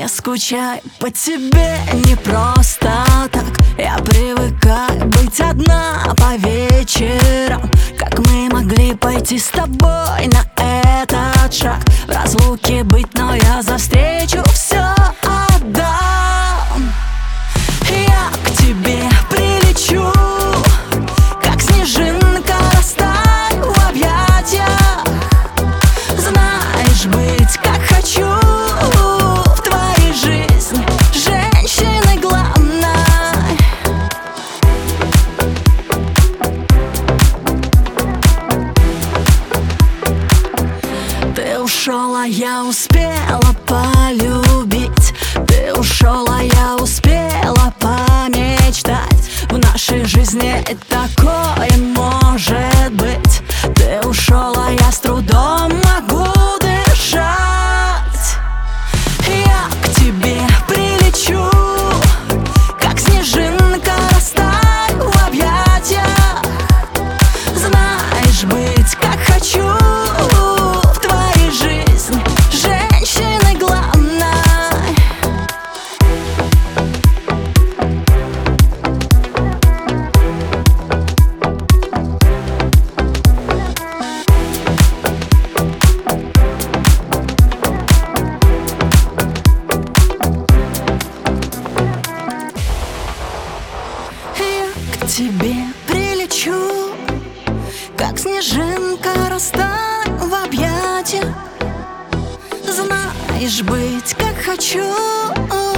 Я скучаю по тебе не просто так. Я привыкаю быть одна по вечерам. Как мы могли пойти с тобой на этот шаг? В разлуке быть, но я за встречу все отдам. Я к тебе прилечу, как снежинка растаю в объятиях. Знаешь, быть как хочу в твоей жизни, женщиной главной. Ты ушел, а я успела полюбить. Ты ушел, а я успела помечтать. В нашей жизни и такое может быть. Ты ушел, а я с трудом могу дышать. Я к тебе прилечу, как снежинка растаю в объятиях. Знаешь, быть как хочу в твоей жизни, женщиной главной. К тебе прилечу, как снежинка растаю в объятиях. Знаешь, быть как хочу